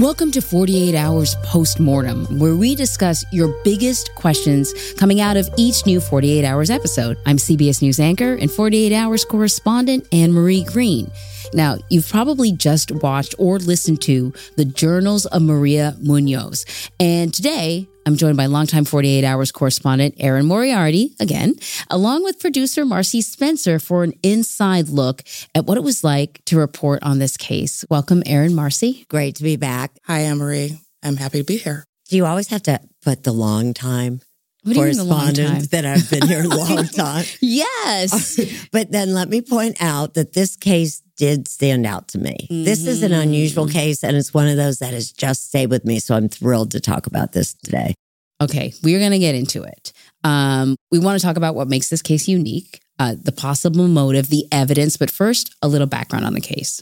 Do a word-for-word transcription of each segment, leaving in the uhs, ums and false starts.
Welcome to forty-eight hours Postmortem, where we discuss your biggest questions coming out of each new forty-eight hours episode. I'm C B S News anchor and forty-eight hours correspondent Anne-Marie Green. Now, you've probably just watched or listened to the Journals of Maria Munoz. And today, I'm joined by longtime forty-eight hours correspondent Erin Moriarty, again, along with producer Marcy Spencer for an inside look at what it was like to report on this case. Welcome, Erin, Marcy. Great to be back. Hi, Anne-Marie. I'm happy to be here. Do you always have to put the long time? What do you mean the long time? That I've been here a long time. Yes. But then let me point out that this case did stand out to me. Mm-hmm. This is an unusual case, and it's one of those that has just stayed with me. So I'm thrilled to talk about this today. Okay, we're going to get into it. Um, we want to talk about what makes this case unique, uh, the possible motive, the evidence. But first, a little background on the case.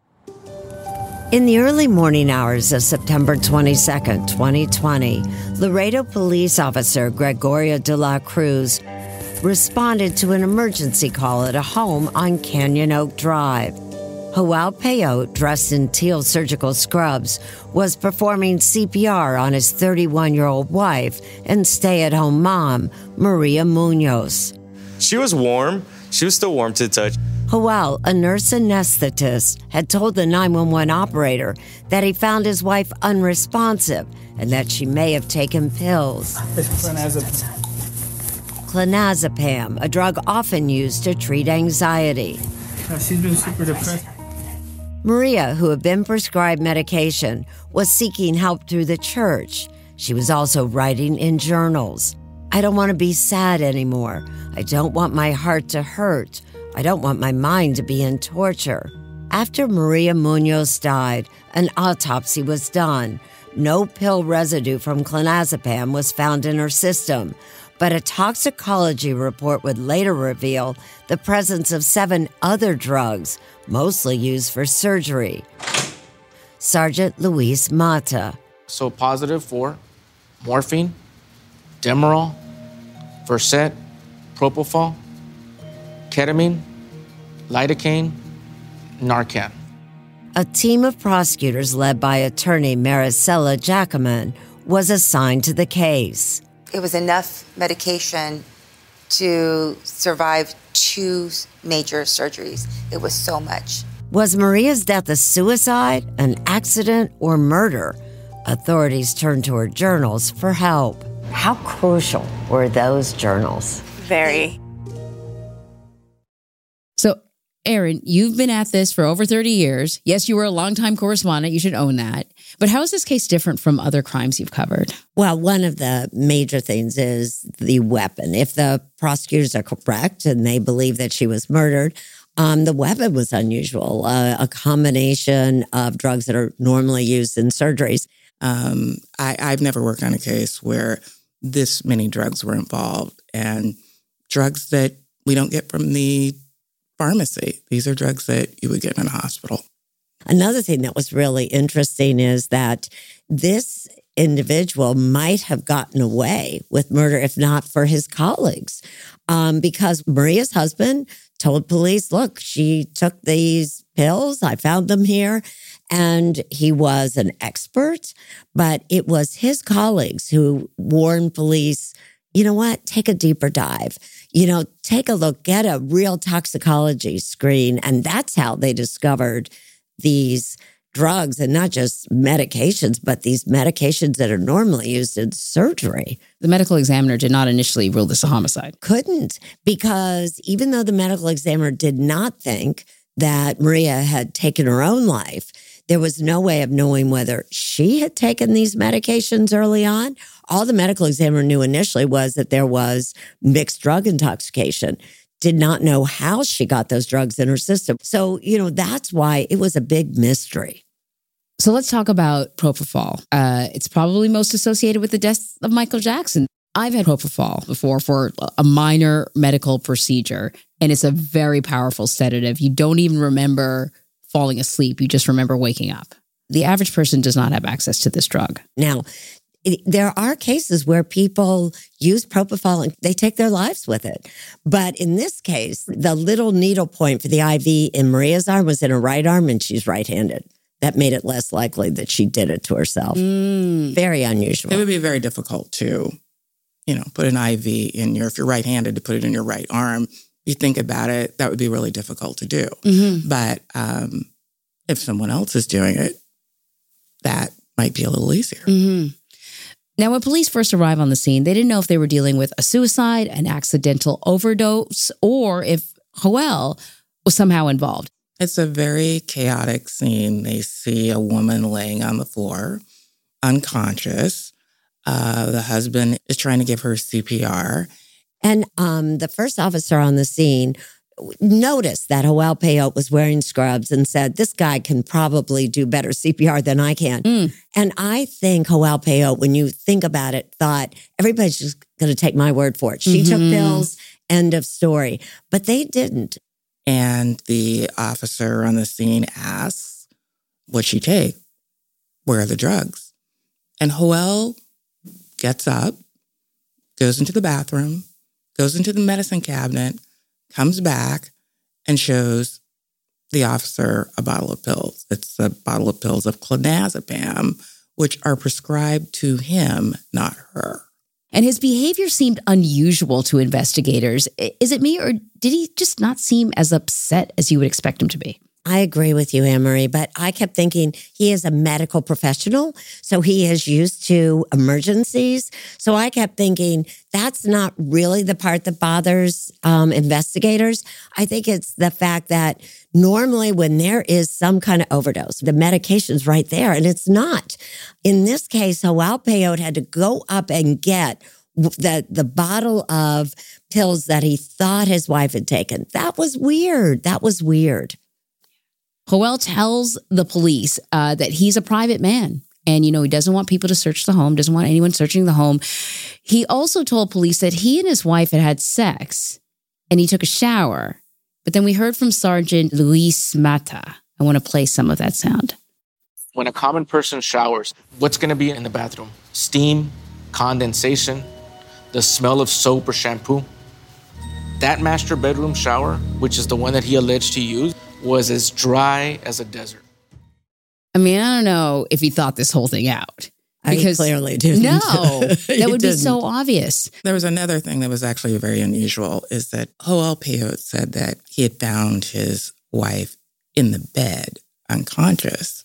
In the early morning hours of September twenty-second, twenty twenty, Laredo police officer Gregoria de la Cruz responded to an emergency call at a home on Canyon Oak Drive. Joao Peyote, dressed in teal surgical scrubs, was performing C P R on his thirty-one-year-old wife and stay-at-home mom, Maria Munoz. She was warm. She was still warm to the touch. Joao, a nurse anesthetist, had told the nine one one operator that he found his wife unresponsive and that she may have taken pills. Clonazepam. Clonazepam, a drug often used to treat anxiety. No, she's been super depressed. Maria, who had been prescribed medication, was seeking help through the church. She was also writing in journals. I don't want to be sad anymore. I don't want my heart to hurt. I don't want my mind to be in torture. After Maria Munoz died, an autopsy was done. No pill residue from clonazepam was found in her system, but a toxicology report would later reveal the presence of seven other drugs, mostly used for surgery. Sergeant Luis Mata. So positive for morphine, Demerol, Versed, Propofol, ketamine, lidocaine, Narcan. A team of prosecutors led by attorney Maricela Jackman was assigned to the case. It was enough medication to survive two major surgeries. It was so much. Was Maria's death a suicide, an accident, or murder? Authorities turned to her journals for help. How crucial were those journals? Very. So, Erin, you've been at this for over thirty years. Yes, you were a longtime correspondent. You should own that. But how is this case different from other crimes you've covered? Well, one of the major things is the weapon. If the prosecutors are correct and they believe that she was murdered, um, the weapon was unusual, uh, a combination of drugs that are normally used in surgeries. Um, I, I've never worked on a case where this many drugs were involved, and drugs that we don't get from the pharmacy. These are drugs that you would get in a hospital. Another thing that was really interesting is that this individual might have gotten away with murder if not for his colleagues, um, because Maria's husband told police, look, she took these pills. I found them here. And he was an expert, but it was his colleagues who warned police, you know what, take a deeper dive. You know, take a look, get a real toxicology screen. And that's how they discovered these drugs, and not just medications, but these medications that are normally used in surgery. The medical examiner did not initially rule this a homicide. Couldn't, because even though the medical examiner did not think that Maria had taken her own life, there was no way of knowing whether she had taken these medications early on. All the medical examiner knew initially was that there was mixed drug intoxication. Did not know how she got those drugs in her system. So, you know, that's why it was a big mystery. So let's talk about propofol. Uh, it's probably most associated with the death of Michael Jackson. I've had propofol before for a minor medical procedure, and it's a very powerful sedative. You don't even remember falling asleep. You just remember waking up. The average person does not have access to this drug. Now, it, there are cases where people use propofol and they take their lives with it. But in this case, the little needle point for the I V in Maria's arm was in her right arm, and she's right-handed. that made it less likely that she did it to herself. Mm. Very unusual. It would be very difficult to, you know, put an I V in your, if you're right-handed, to put it in your right arm. You think about it, that would be really difficult to do. Mm-hmm. But um, if someone else is doing it, that might be a little easier. Mm-hmm. Now, when police first arrived on the scene, they didn't know if they were dealing with a suicide, an accidental overdose, or if Joelle was somehow involved. It's a very chaotic scene. They see a woman laying on the floor, unconscious. Uh, the husband is trying to give her C P R. And um, the first officer on the scene noticed that Joelle Peyote was wearing scrubs and said, this guy can probably do better C P R than I can. Mm. And I think Joelle Peyote, when you think about it, thought everybody's just going to take my word for it. She Mm-hmm. took pills, end of story. But they didn't. And the officer on the scene asks, what'd she take? Where are the drugs? And Joelle gets up, goes into the bathroom, goes into the medicine cabinet, comes back, and shows the officer a bottle of pills. It's a bottle of pills of clonazepam, which are prescribed to him, not her. And his behavior seemed unusual to investigators. Is it me, or did he just not seem as upset as you would expect him to be? I agree with you, Anne-Marie, but I kept thinking he is a medical professional, so he is used to emergencies. So I kept thinking that's not really the part that bothers um, investigators. I think it's the fact that normally when there is some kind of overdose, the medication's right there, and it's not. In this case, Joelle Peyote had to go up and get the, the bottle of pills that he thought his wife had taken. That was weird. That was weird. Joelle tells the police uh, that he's a private man. And, you know, he doesn't want people to search the home, doesn't want anyone searching the home. He also told police that he and his wife had had sex and he took a shower. But then we heard from Sergeant Luis Mata. I want to play some of that sound. When a common person showers, what's going to be in the bathroom? Steam, condensation, the smell of soap or shampoo. That master bedroom shower, which is the one that he alleged he used, was as dry as a desert. I mean, I don't know if he thought this whole thing out. Because I clearly didn't. No, that would be so obvious. There was another thing that was actually very unusual, is that Joelle Peyote said that he had found his wife in the bed, unconscious.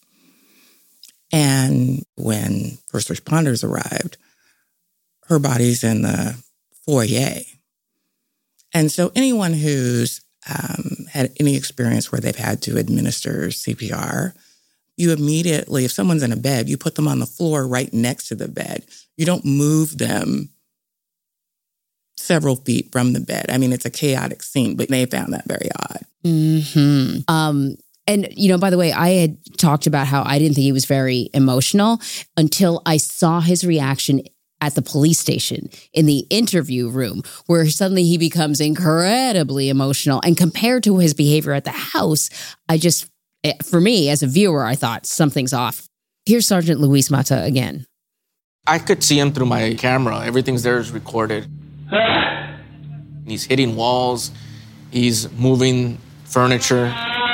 And when first responders arrived, her body's in the foyer. And so anyone who's um, had any experience where they've had to administer C P R, you immediately, if someone's in a bed, you put them on the floor right next to the bed. You don't move them several feet from the bed. I mean, it's a chaotic scene, but they found that very odd. Mm-hmm. Um, and, you know, by the way, I had talked about how I didn't think he was very emotional until I saw his reaction at the police station in the interview room, where suddenly he becomes incredibly emotional. And compared to his behavior at the house, I just, for me as a viewer, I thought something's off. Here's Sergeant Luis Mata again. I could see him through my camera. Everything's there is recorded. He's hitting walls. He's moving furniture.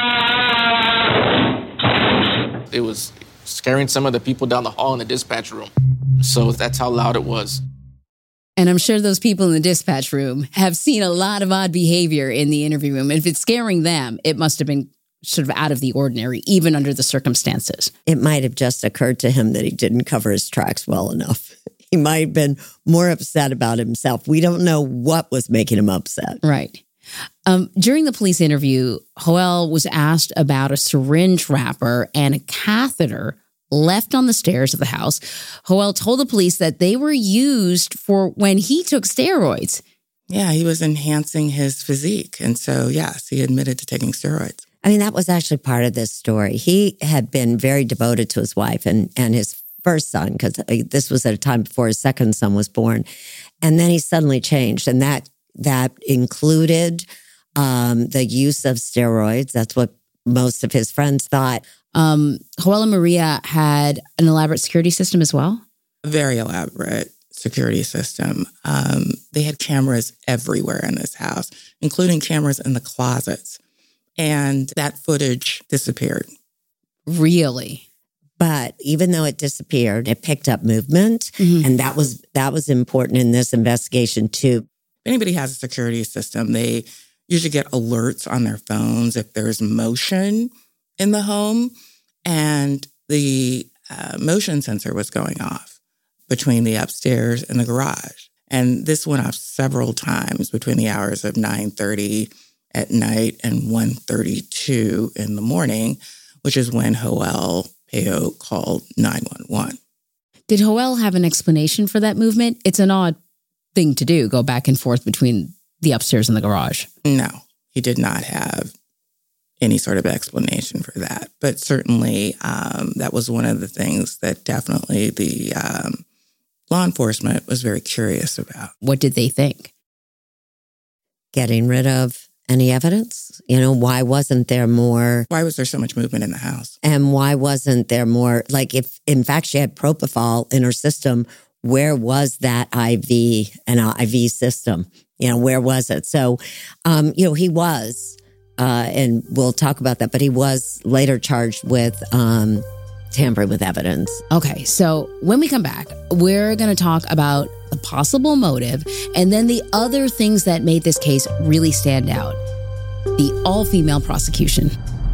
It was scaring some of the people down the hall in the dispatch room. So that's how loud it was. And I'm sure those people in the dispatch room have seen a lot of odd behavior in the interview room. If it's scaring them, it must have been sort of out of the ordinary, even under the circumstances. It might have just occurred to him that he didn't cover his tracks well enough. He might have been more upset about himself. We don't know what was making him upset. Right. Um, during the police interview, Joelle was asked about a syringe wrapper and a catheter left on the stairs of the house. Joelle told the police that they were used for when he took steroids. Yeah, he was enhancing his physique. And so, yes, he admitted to taking steroids. I mean, that was actually part of this story. He had been very devoted to his wife and, and his first son, because this was at a time before his second son was born. And then he suddenly changed. And that that included um, the use of steroids. That's what most of his friends thought. Um, Joelle and Maria had an elaborate security system as well? A very elaborate security system. Um, they had cameras everywhere in this house, including cameras in the closets. And that footage disappeared. Really? But even though it disappeared, it picked up movement. Mm-hmm. And that was that was important in this investigation too. If anybody has a security system, they usually get alerts on their phones if there's motion in the home. And the uh, motion sensor was going off between the upstairs and the garage. And this went off several times between the hours of nine thirty at night and one thirty-two in the morning, which is when Joel Peo called nine one one. Did Joel have an explanation for that movement? It's an odd thing to do, go back and forth between the upstairs and the garage. No, he did not have any sort of explanation for that. But certainly um, that was one of the things that definitely the um, law enforcement was very curious about. What did they think? Getting rid of any evidence? You know, why wasn't there more? Why was there so much movement in the house? And why wasn't there more? Like, if in fact she had propofol in her system, where was that I V, an I V system? You know, where was it? So, um, you know, he was, uh, and we'll talk about that, but he was later charged with um, tampering with evidence. Okay, so when we come back, we're going to talk about the possible motive and then the other things that made this case really stand out. The all-female prosecution.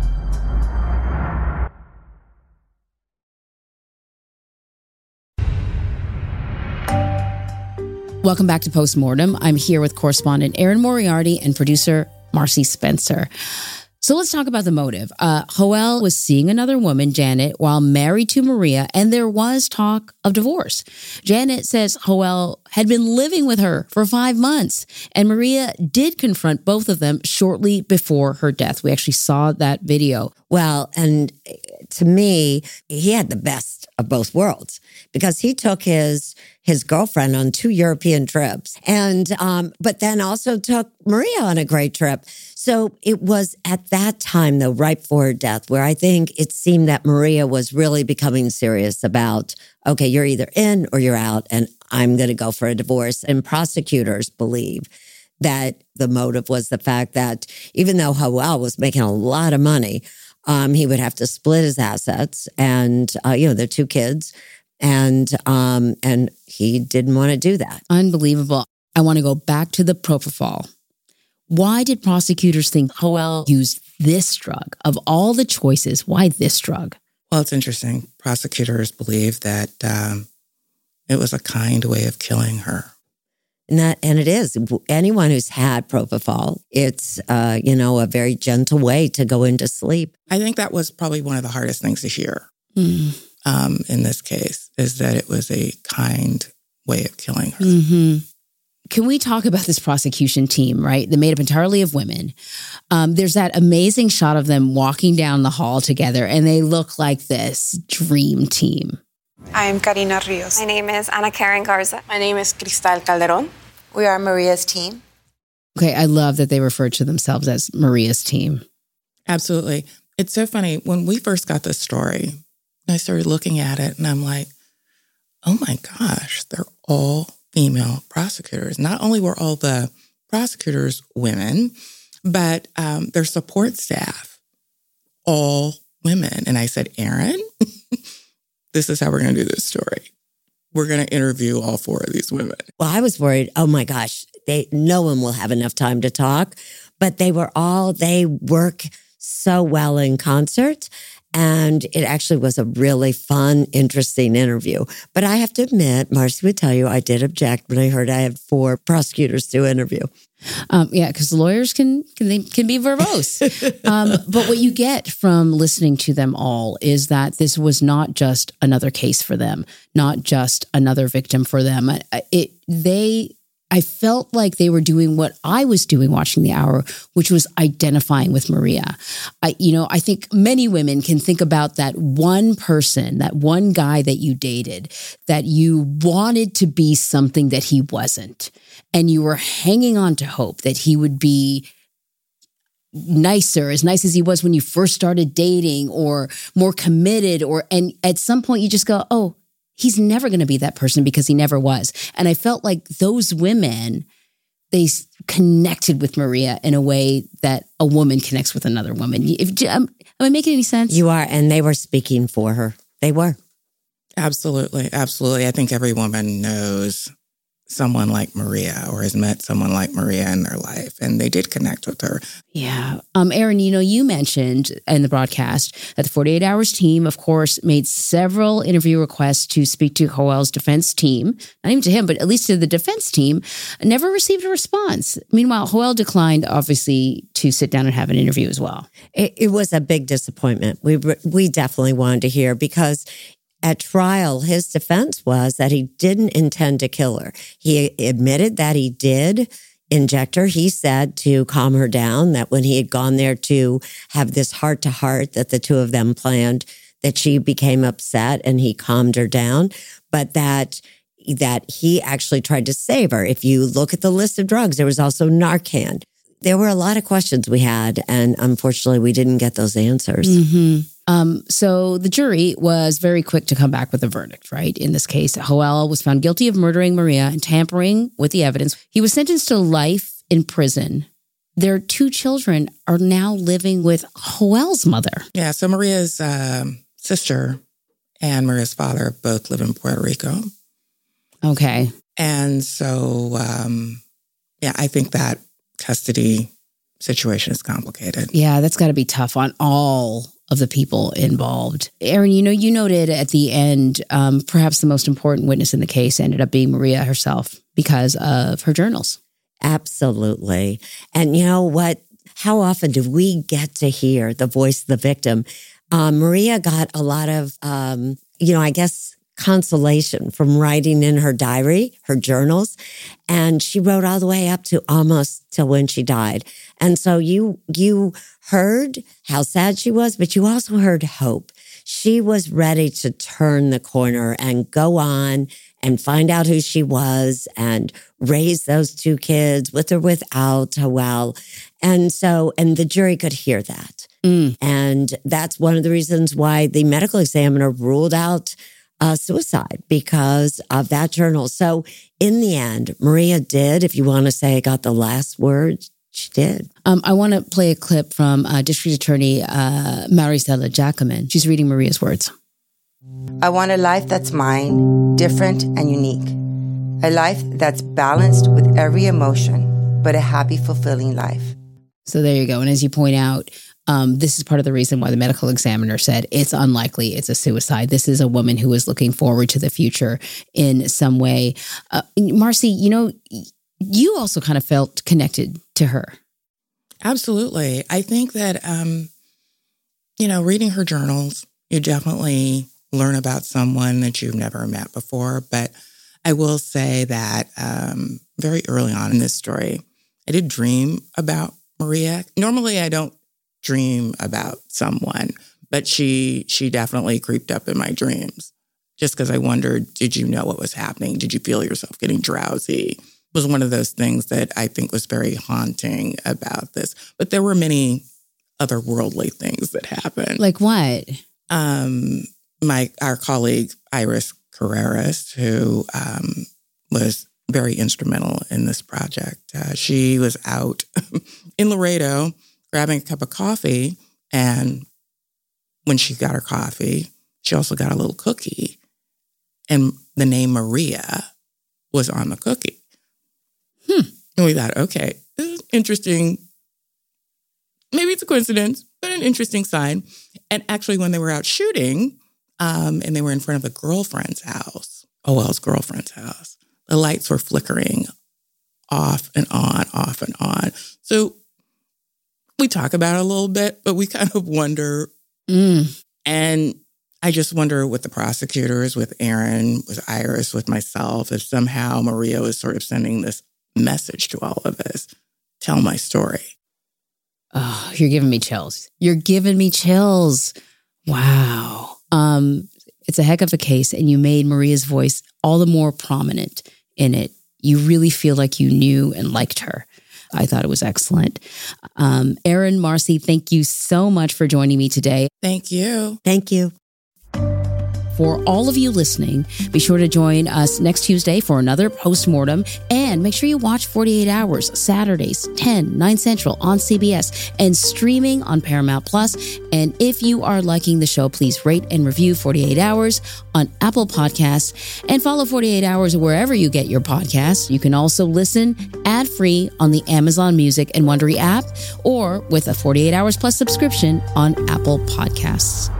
Welcome back to Postmortem. I'm here with correspondent Erin Moriarty and producer Marcy Spencer. So let's talk about the motive. Uh, Joel was seeing another woman, Janet, while married to Maria, and there was talk of divorce. Janet says Joel had been living with her for five months, and Maria did confront both of them shortly before her death. We actually saw that video. Well, and to me, he had the best of both worlds because he took his his girlfriend on two European trips, and um, but then also took Maria on a great trip. So it was at that time, though, right before her death, where I think it seemed that Maria was really becoming serious about, okay, you're either in or you're out, and I'm going to go for a divorce. And prosecutors believe that the motive was the fact that even though Joel was making a lot of money, um, he would have to split his assets and, uh, you know, their two kids. And um, and he didn't want to do that. Unbelievable. I want to go back to the propofol. Why did prosecutors think Joel used this drug? Of all the choices, why this drug? Well, it's interesting. Prosecutors believe that um, it was a kind way of killing her. And that, and it is. Anyone who's had propofol, it's, uh, you know, a very gentle way to go into sleep. I think that was probably one of the hardest things to hear Mm. um, in this case, is that it was a kind way of killing her. Mm-hmm. Can we talk about this prosecution team, right? They're made up entirely of women. Um, there's that amazing shot of them walking down the hall together, and they look like this dream team. I'm Karina Rios. My name is Ana Karen Garza. My name is Cristal Calderon. We are Maria's team. Okay, I love that they refer to themselves as Maria's team. Absolutely. It's so funny. When we first got this story, I started looking at it, and I'm like, oh my gosh, they're all female prosecutors. Not only were all the prosecutors women, but um, their support staff, all women. And I said, Erin, this is how we're going to do this story. We're going to interview all four of these women. Well, I was worried, oh my gosh, they no one will have enough time to talk. But they were all, they work so well in concert. And it actually was a really fun, interesting interview. But I have to admit, Marcy would tell you, I did object when I heard I had four prosecutors to interview. Um, yeah, because lawyers can can, they, can be verbose. um, but what you get from listening to them all is that this was not just another case for them, not just another victim for them. It they. I felt like they were doing what I was doing watching The Hour, which was identifying with Maria. I, you know, I think many women can think about that one person, that one guy that you dated, that you wanted to be something that he wasn't. And you were hanging on to hope that he would be nicer, as nice as he was when you first started dating, or more committed, or, and at some point you just go, oh, he's never going to be that person because he never was. And I felt like those women, they connected with Maria in a way that a woman connects with another woman. If, um, Am I making any sense? You are, and they were speaking for her. They were. Absolutely. Absolutely. I think every woman knows someone like Maria or has met someone like Maria in their life, and they did connect with her. Yeah. Um, Aaron, you know, you mentioned in the broadcast that the forty-eight hours team, of course, made several interview requests to speak to Joel's defense team, not even to him, but at least to the defense team, never received a response. Meanwhile, Joel declined, obviously, to sit down and have an interview as well. It, it was a big disappointment. We we definitely wanted to hear, because at trial, his defense was that he didn't intend to kill her. He admitted that he did inject her. He said to calm her down, that when he had gone there to have this heart-to-heart that the two of them planned, that she became upset and he calmed her down, but that that he actually tried to save her. If you look at the list of drugs, there was also Narcan. There were a lot of questions we had, and unfortunately, we didn't get those answers. Mm-hmm. Um, so the jury was very quick to come back with a verdict, right? In this case, Joel was found guilty of murdering Maria and tampering with the evidence. He was sentenced to life in prison. Their two children are now living with Joel's mother. Yeah, so Maria's um, sister and Maria's father both live in Puerto Rico. Okay. And so, um, yeah, I think that custody situation is complicated. Yeah, that's got to be tough on all of the people involved. Aaron, you know, you noted at the end, um, perhaps the most important witness in the case ended up being Maria herself because of her journals. Absolutely. And you know what? How often do we get to hear the voice of the victim? Um, Maria got a lot of, um, you know, I guess, consolation from writing in her diary, her journals. And she wrote all the way up to almost till when she died. And so you, you heard how sad she was, but you also heard hope. She was ready to turn the corner and go on and find out who she was and raise those two kids with or without Joel. And so, and the jury could hear that. Mm. And that's one of the reasons why the medical examiner ruled out Uh, suicide, because of that journal. So in the end, Maria did, if you want to say, got the last word, she did. Um, I want to play a clip from uh, District Attorney uh, Marisela Jackaman. She's reading Maria's words. I want a life that's mine, different and unique. A life that's balanced with every emotion, but a happy, fulfilling life. So there you go. And as you point out, Um, this is part of the reason why the medical examiner said it's unlikely it's a suicide. This is a woman who is looking forward to the future in some way. Uh, Marcy, you know, you also kind of felt connected to her. Absolutely. I think that, um, you know, reading her journals, you definitely learn about someone that you've never met before. But I will say that um, very early on in this story, I did dream about Maria. Normally, I don't dream about someone, but she she definitely creeped up in my dreams, just because I wondered, did you know what was happening? Did you feel yourself getting drowsy? It was one of those things that I think was very haunting about this. But there were many otherworldly things that happened. Like what? Um, my our colleague Iris Carreras, who um, was very instrumental in this project, uh, she was out in Laredo grabbing a cup of coffee, and when she got her coffee, she also got a little cookie, and the name Maria was on the cookie. Hmm. And we thought, okay, this is interesting. Maybe it's a coincidence, but an interesting sign. And actually, when they were out shooting, um, and they were in front of a girlfriend's house, Joel's girlfriend's house, the lights were flickering off and on, off and on. So we talk about it a little bit, but we kind of wonder. Mm. And I just wonder with the prosecutors, with Aaron, with Iris, with myself, if somehow Maria was sort of sending this message to all of us. Tell my story. Oh, you're giving me chills. You're giving me chills. Wow. Um, it's a heck of a case, and you made Maria's voice all the more prominent in it. You really feel like you knew and liked her. I thought it was excellent. Um, Aaron, Marcy, thank you so much for joining me today. Thank you. Thank you. For all of you listening, be sure to join us next Tuesday for another postmortem, and make sure you watch forty-eight hours Saturdays, ten, nine Central on C B S and streaming on Paramount Plus. And if you are liking the show, please rate and review forty-eight hours on Apple Podcasts and follow forty-eight hours wherever you get your podcasts. You can also listen ad-free on the Amazon Music and Wondery app, or with a forty-eight hours Plus subscription on Apple Podcasts.